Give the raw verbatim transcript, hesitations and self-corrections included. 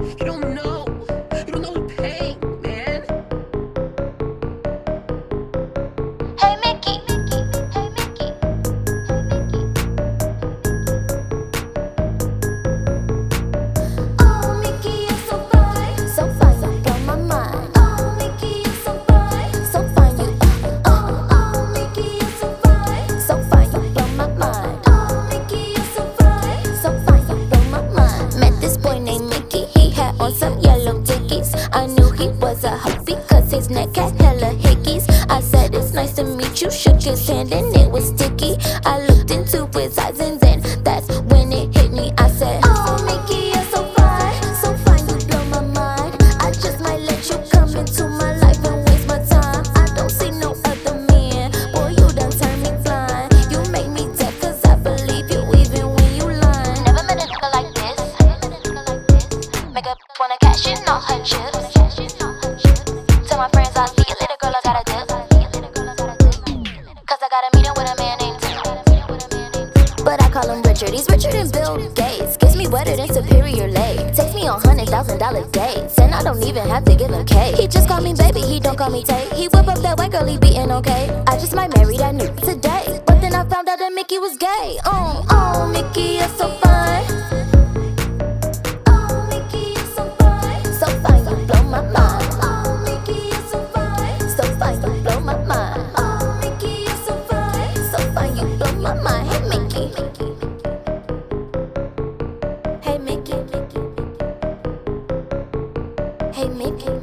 You don't know. You don't know the pain, man. Hey Mickey, hey Mickey, oh Mickey, you're so fine, so fine, you blow my mind. Oh Mickey, you're so fine, so fine, you. Oh, oh Mickey, you're so fine, so fine, you blow my mind. Oh Mickey, you're so fine, so fine, you blow my mind. Met this boy named Mickey, he had on some yellow dickies. I knew he was a huffy, cause his neck had hella hickeys. I said it's nice to meet you, shook his hand and it was sticky. I looked into his eyes and then that's when it hit me. I said, oh Mickey, you're so fine, so fine, you blow my mind. I just might let you come into my life and waste my time. I don't see no other man, boy, you done turned me blind. You make me deaf cause I believe you even when you lying. Never met a nigga like this. Make a wanna cash in all her chips. Tell my friends I'll see you later, girl, I gotta dip. Cause I got a meeting with a man named Tim. But I call him Richard, he's Richard and Bill Gates. Gets me wetter than Superior Lake. Takes me on hundred thousand dollar dates. And I don't even have to give him cake. He just call me baby, he don't call me Tate. He whip up that white girl, he beatin' okay. I just might marry that new today. But then I found out that Mickey was gay. Oh, oh, Mickey, you're so fine. Oh, Mickey, you're so fine. So fine, you blow my mind. Oh, Mickey, you're so fine. So fine, you blow my mind. Oh, Mickey, you're so fine. So fine, you blow my mind. Hey, Mickey. Hey, Mickey. Hey, Mickey.